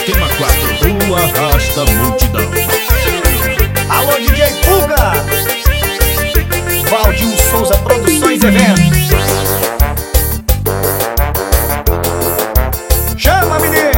Esquema 4, o arrasta multidão. Alô, DJ Fuga, Valdinho Souza Produções e Eventos. Chama, menino!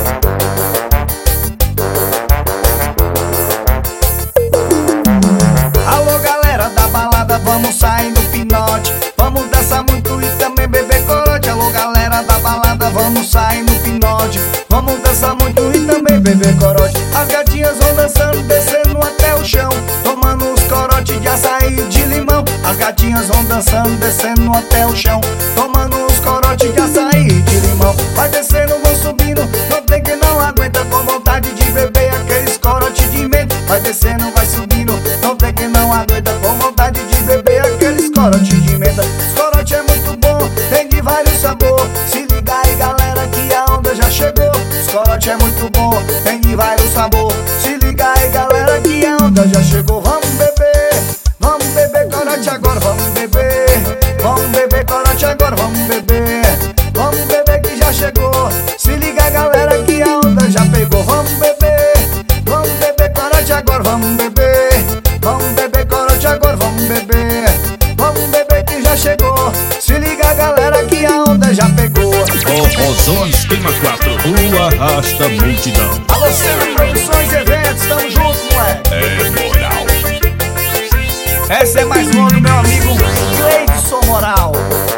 Alô, galera da balada, vamos sair no pinote. Vamos dançar muito e também beber corote. Alô, galera da balada, vamos sair no pinote. Vamos dançar muito e também beber corote. As gatinhas vão dançando, descendo até o chão, tomando uns corotes de açaí e de limão. As gatinhas vão dançando, descendo até o chão, tomando uns corotes de açaí e de limão. Vai descendo, vão subindo, não tem que não aguenta, com vontade de beber aqueles corotes de menta. Vai descendo, vai subindo, não tem que não aguenta, com vontade de beber aqueles corotes de menta. Os corotes é muito bom, tem de vários sabor. Se liga aí, galera, que a onda já chegou. Os corotes é muito bom, tem de vários sabor. Se liga aí, galera, que a onda já chegou. Vamos beber corote agora, vamos beber corote agora, vamos beber que já chegou. Se liga, galera, que a onda já pegou. Vamos beber corote agora, vamos beber corote agora, vamos beber que já chegou. Se liga, galera, que a onda já pegou. Forrozão Esquema 4, o arrasta multidão. Alô, Cena Produções e Eventos, tamo junto, moleque. É moral. Essa é mais uma do meu amigo Cleidson Moral.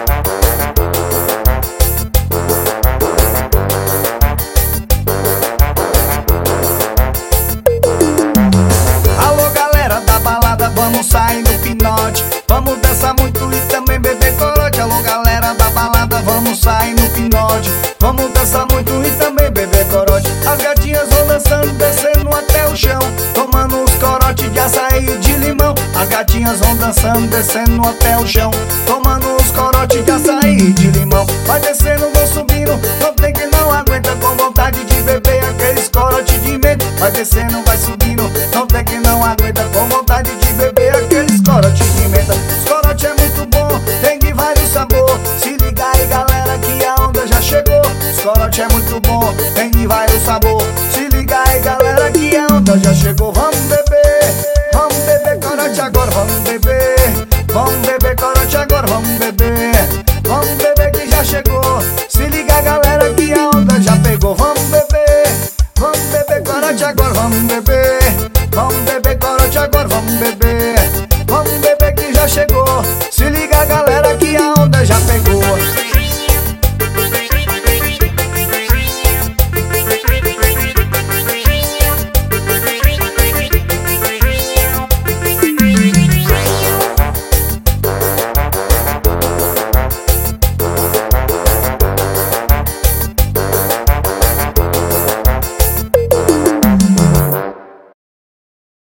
Alô, galera da balada, vamos sair no pinote. Vamos dançar muito e também beber corote. Alô, galera da balada, vamos sair no pinote. Vamos dançar muito e também beber corote. As gatinhas vão dançando, descendo até o chão, tomando uns corotes de açaí e de limão. As gatinhas vão dançando, descendo até o chão, tomando uns corotes de açaí e de limão. Vai descendo, vão subindo, não tem que não aguenta, com vontade de beber aqueles corotes de menta. Vai descendo, vai subindo, não tem que não aguenta, com vontade de beber aqueles corotes de menta. Os corotes é muito bom, tem de vários sabor. Se liga aí, galera, que a onda já chegou. Os corotes é muito bom, tem de vários sabor. Se liga aí, galera, que a onda já chegou.